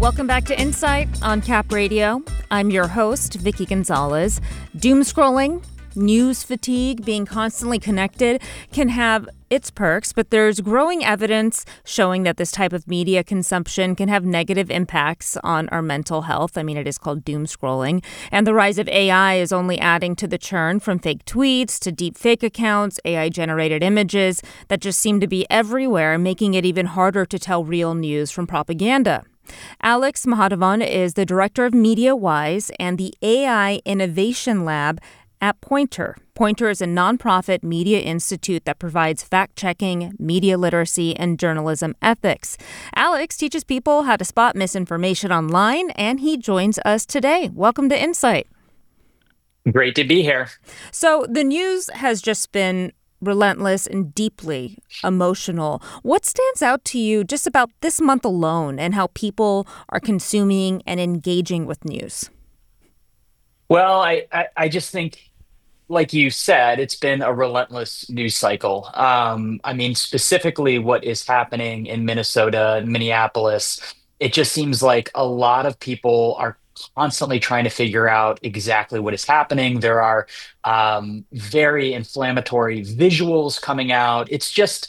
Welcome back to Insight on Cap Radio. I'm your host, Vicky Gonzalez. Doom scrolling, news fatigue, being constantly connected can have its perks, but there's growing evidence showing that this type of media consumption can have negative impacts on our mental health. I mean, it is called doom scrolling. And the rise of AI is only adding to the churn, from fake tweets to deep fake accounts, AI-generated images that just seem to be everywhere, making it even harder to tell real news from propaganda. Alex Mahadevan is the director of MediaWise and the AI Innovation Lab at Poynter. Poynter is a nonprofit media institute that provides fact-checking, media literacy, and journalism ethics. Alex teaches people how to spot misinformation online, and he joins us today. Welcome to Insight. Great to be here. So the news has just been relentless and deeply emotional. What stands out to you just about this month alone and how people are consuming and engaging with news? Well, I just think, like you said, it's been a relentless news cycle. I mean, specifically what is happening in Minnesota and Minneapolis, it just seems like a lot of people are constantly trying to figure out exactly what is happening. There are very inflammatory visuals coming out. It's just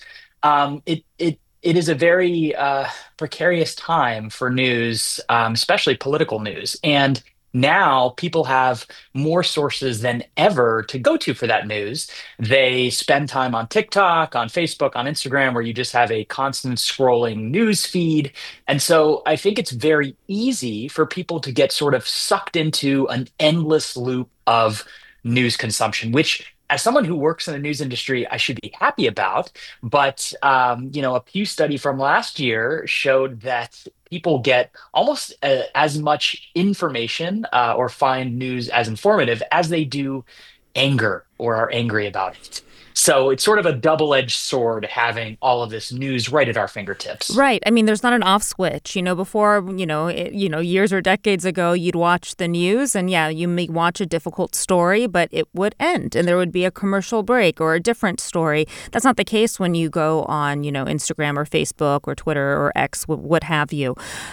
it is a very precarious time for news, especially political news. And now people have more sources than ever to go to for that news. They spend time on TikTok, on Facebook, on Instagram, where you just have a constant scrolling news feed. And so I think it's very easy for people to get sort of sucked into an endless loop of news consumption, which, as someone who works in the news industry, I should be happy about. But a Pew study from last year showed that people get almost as much information or find news as informative as they do anger or are angry about it. So it's sort of a double-edged sword having all of this news right at our fingertips. Right. I mean, there's not an off switch. Before, years or decades ago, you'd watch the news and, yeah, you may watch a difficult story, but it would end and there would be a commercial break or a different story. That's not the case when you go on, Instagram or Facebook or Twitter or X, what have you.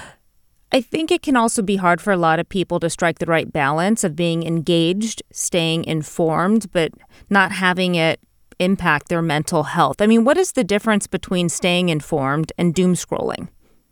I think it can also be hard for a lot of people to strike the right balance of being engaged, staying informed, but not having it impact their mental health. I mean, what is the difference between staying informed and doom scrolling?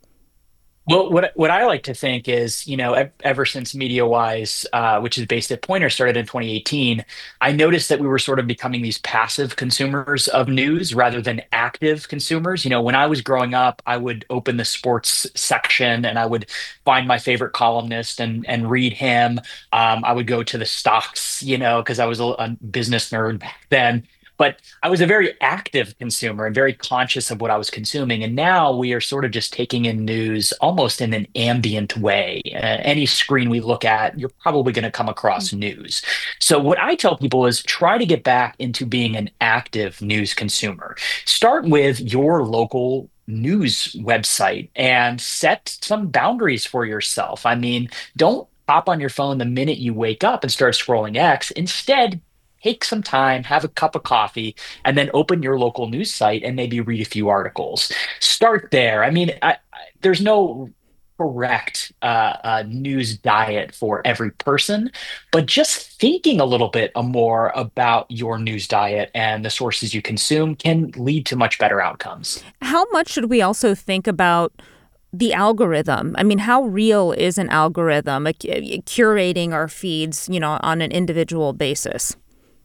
Well, what I like to think is, ever since MediaWise, which is based at Poynter, started in 2018, I noticed that we were sort of becoming these passive consumers of news rather than active consumers. When I was growing up, I would open the sports section and I would find my favorite columnist and read him. I would go to the stocks, because I was a business nerd back then. But I was a very active consumer and very conscious of what I was consuming. And now we are sort of just taking in news almost in an ambient way. Any screen we look at, you're probably going to come across news. So what I tell people is try to get back into being an active news consumer. Start with your local news website and set some boundaries for yourself. I mean, don't hop on your phone the minute you wake up and start scrolling X. Instead, take some time, have a cup of coffee, and then open your local news site and maybe read a few articles. Start there. I mean, there's no correct news diet for every person, but just thinking a little bit more about your news diet and the sources you consume can lead to much better outcomes. How much should we also think about the algorithm? I mean, how real is an algorithm curating our feeds, on an individual basis?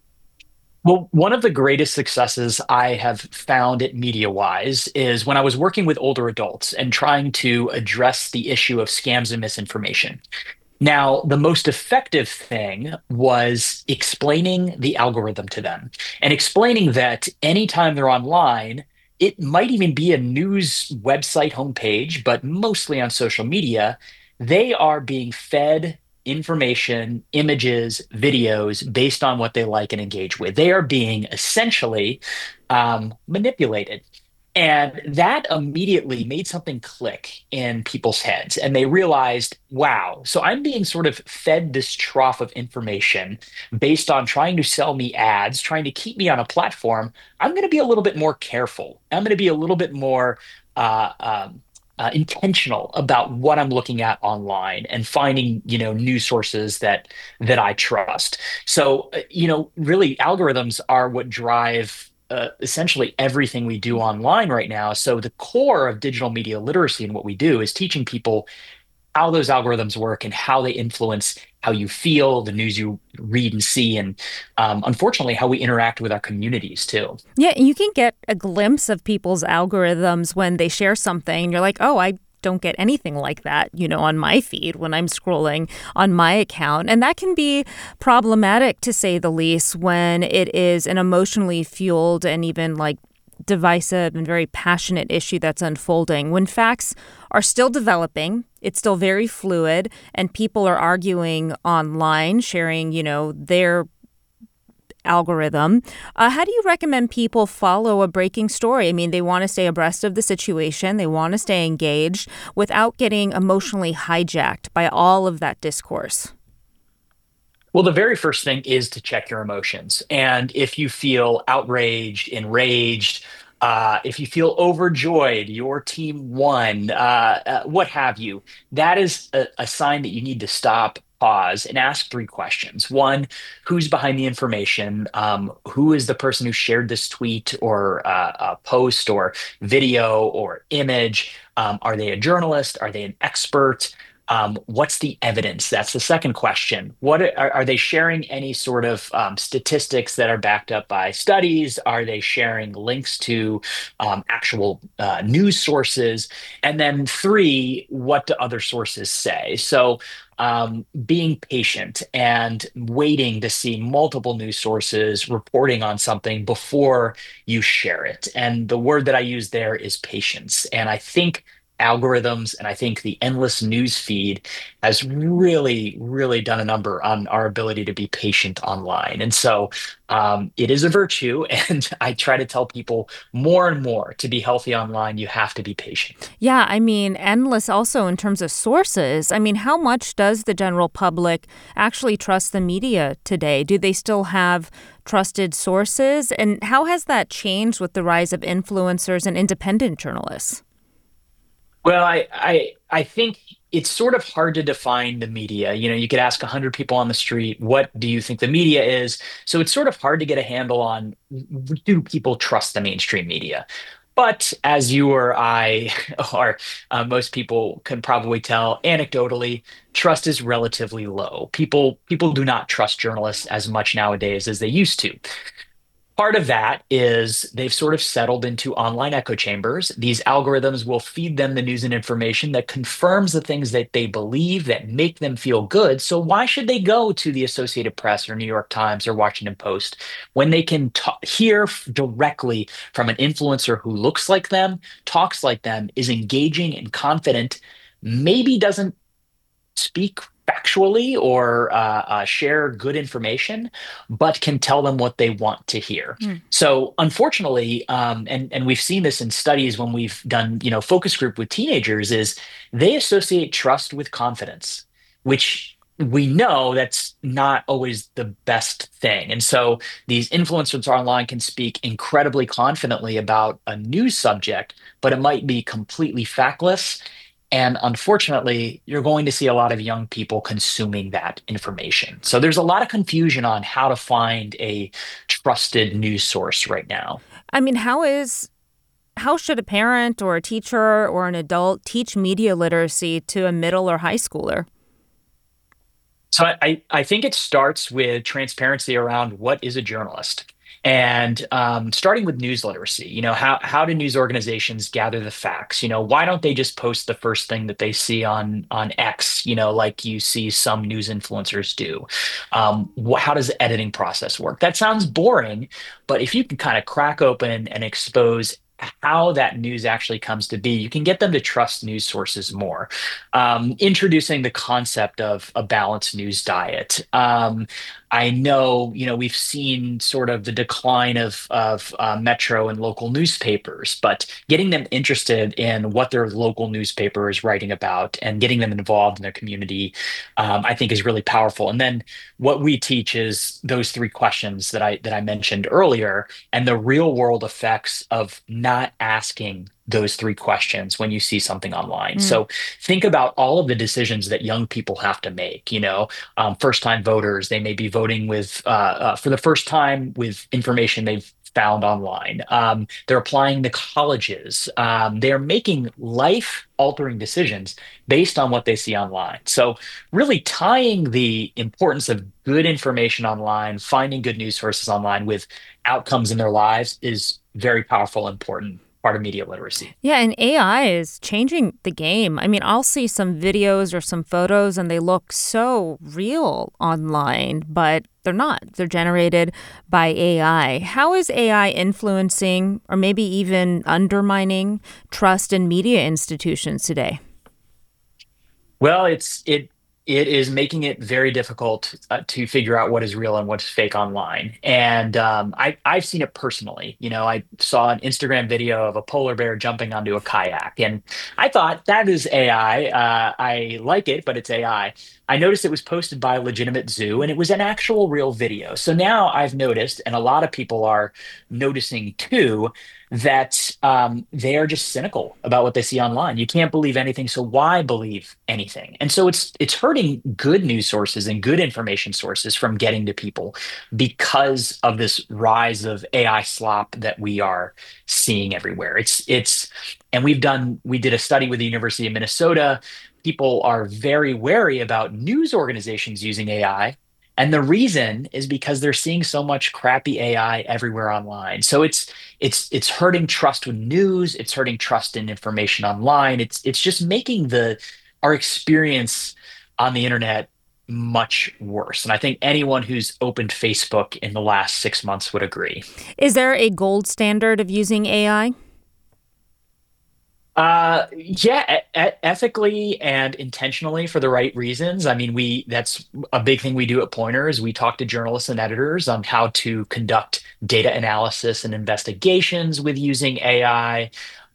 Well, one of the greatest successes I have found at MediaWise is when I was working with older adults and trying to address the issue of scams and misinformation. Now, the most effective thing was explaining the algorithm to them and explaining that anytime they're online, it might even be a news website homepage, but mostly on social media, they are being fed information, images, videos based on what they like and engage with. They are being essentially manipulated. And that immediately made something click in people's heads. And they realized, wow, so I'm being sort of fed this trough of information based on trying to sell me ads, trying to keep me on a platform. I'm going to be a little bit more careful. I'm going to be a little bit more uh, um, intentional about what I'm looking at online and finding, news sources that I trust. So, really, algorithms are what drive essentially everything we do online right now. So, the core of digital media literacy and what we do is teaching people how those algorithms work and how they influence how you feel, the news you read and see, and unfortunately, how we interact with our communities too. Yeah, and you can get a glimpse of people's algorithms when they share something. And you're like, oh, I don't get anything like that, on my feed when I'm scrolling on my account. And that can be problematic, to say the least, when it is an emotionally fueled and even like divisive and very passionate issue that's unfolding. When facts are still developing, it's still very fluid, and people are arguing online, sharing, their algorithm. How do you recommend people follow a breaking story? I mean, they want to stay abreast of the situation, they want to stay engaged without getting emotionally hijacked by all of that discourse. Well, the very first thing is to check your emotions. And if you feel outraged, enraged, if you feel overjoyed, your team won, what have you, that is a sign that you need to stop, pause, and ask three questions. One, who's behind the information? Who is the person who shared this tweet or post or video or image? Are they a journalist? Are they an expert? What's the evidence? That's the second question. Are they sharing any sort of statistics that are backed up by studies? Are they sharing links to actual news sources? And then three, what do other sources say? So being patient and waiting to see multiple news sources reporting on something before you share it. And the word that I use there is patience. And I think algorithms and I think the endless news feed has really, really done a number on our ability to be patient online. And so it is a virtue. And I try to tell people more and more to be healthy online, you have to be patient. Yeah, I mean, endless also in terms of sources. I mean, how much does the general public actually trust the media today? Do they still have trusted sources? And how has that changed with the rise of influencers and independent journalists? Well, I think it's sort of hard to define the media. You could ask 100 people on the street, what do you think the media is? So it's sort of hard to get a handle on, do people trust the mainstream media? But as you or I, or most people can probably tell, anecdotally, trust is relatively low. People do not trust journalists as much nowadays as they used to. Part of that is they've sort of settled into online echo chambers. These algorithms will feed them the news and information that confirms the things that they believe that make them feel good. So why should they go to the Associated Press or New York Times or Washington Post when they can hear directly from an influencer who looks like them, talks like them, is engaging and confident, maybe doesn't speak factually or share good information, but can tell them what they want to hear. Hmm. So, unfortunately, and we've seen this in studies when we've done focus group with teenagers, is they associate trust with confidence, which we know that's not always the best thing. And so these influencers online can speak incredibly confidently about a news subject, but it might be completely factless, and unfortunately, you're going to see a lot of young people consuming that information. So there's a lot of confusion on how to find a trusted news source right now. I mean, how should a parent or a teacher or an adult teach media literacy to a middle or high schooler? So I think it starts with transparency around what is a journalist. And starting with news literacy, how do news organizations gather the facts? Why don't they just post the first thing that they see on X? Like you see some news influencers do. How does the editing process work? That sounds boring, but if you can kind of crack open and expose how that news actually comes to be, you can get them to trust news sources more. Introducing the concept of a balanced news diet. I know, we've seen sort of the decline of metro and local newspapers, but getting them interested in what their local newspaper is writing about and getting them involved in their community, I think is really powerful. And then what we teach is those three questions that I mentioned earlier, and the real world effects of not asking those three questions when you see something online. Mm. So think about all of the decisions that young people have to make. First time voters, they may be voting with for the first time with information they've found online. They're applying to colleges. They're making life altering decisions based on what they see online. So really tying the importance of good information online, finding good news sources online with outcomes in their lives is very powerful, important part of media literacy. Yeah, and AI is changing the game. I mean, I'll see some videos or some photos and they look so real online, but they're not. They're generated by AI. How is AI influencing or maybe even undermining trust in media institutions today? Well, it is making it very difficult to figure out what is real and what's fake online. And I've seen it personally. I saw an Instagram video of a polar bear jumping onto a kayak, and I thought that is AI. I like it, but it's AI. I noticed it was posted by a legitimate zoo, and it was an actual real video. So now I've noticed, and a lot of people are noticing too, that they are just cynical about what they see online. You can't believe anything, so why believe anything? And so it's hurting good news sources and good information sources from getting to people because of this rise of AI slop that we are seeing everywhere. And we did a study with the University of Minnesota. People are very wary about news organizations using AI. And the reason is because they're seeing so much crappy AI everywhere online. So it's hurting trust with news. It's hurting trust in information online. It's just making the our experience on the internet much worse. And I think anyone who's opened Facebook in the last 6 months would agree. Is there a gold standard of using AI? Yeah, ethically and intentionally for the right reasons. I mean, that's a big thing we do at Pointers. We talk to journalists and editors on how to conduct data analysis and investigations with using AI.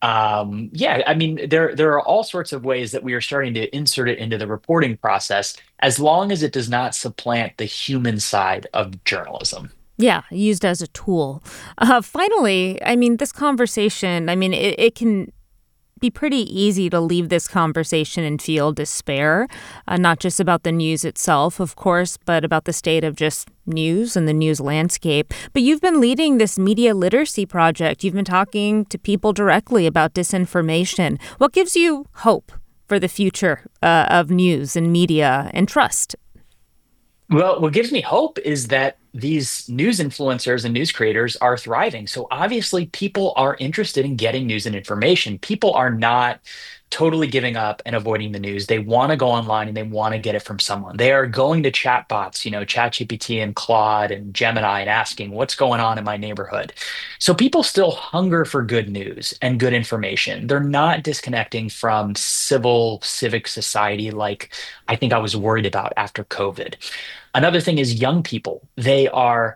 Yeah, I mean, there are all sorts of ways that we are starting to insert it into the reporting process, as long as it does not supplant the human side of journalism. Yeah, used as a tool. Finally, I mean, this conversation, I mean, it can be pretty easy to leave this conversation and feel despair, not just about the news itself, of course, but about the state of just news and the news landscape. But you've been leading this media literacy project. You've been talking to people directly about disinformation. What gives you hope for the future of news and media and trust? Well, what gives me hope is that these news influencers and news creators are thriving. So obviously, people are interested in getting news and information. People are not totally giving up and avoiding the news. They want to go online and they want to get it from someone. They are going to chatbots, ChatGPT and Claude and Gemini, and asking what's going on in my neighborhood. So people still hunger for good news and good information. They're not disconnecting from civic society like I think I was worried about after COVID. Another thing is young people. They are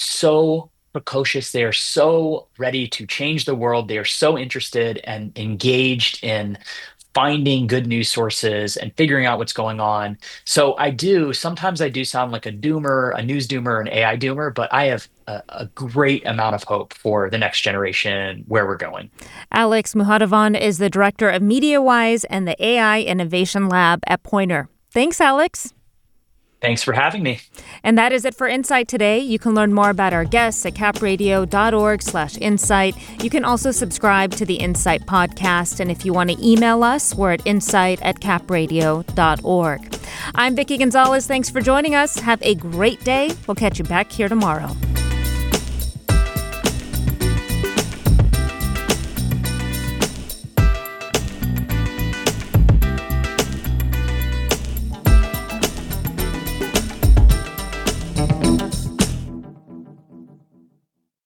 so precocious. They are so ready to change the world. They are so interested and engaged in finding good news sources and figuring out what's going on. So sometimes I do sound like a doomer, a news doomer, an AI doomer, but I have a great amount of hope for the next generation, where we're going. Alex Muhadavan is the director of MediaWise and the AI Innovation Lab at Poynter. Thanks, Alex. Thanks for having me. And that is it for Insight today. You can learn more about our guests at capradio.org/insight. You can also subscribe to the Insight podcast. And if you want to email us, we're at insight@capradio.org. I'm Vicki Gonzalez. Thanks for joining us. Have a great day. We'll catch you back here tomorrow.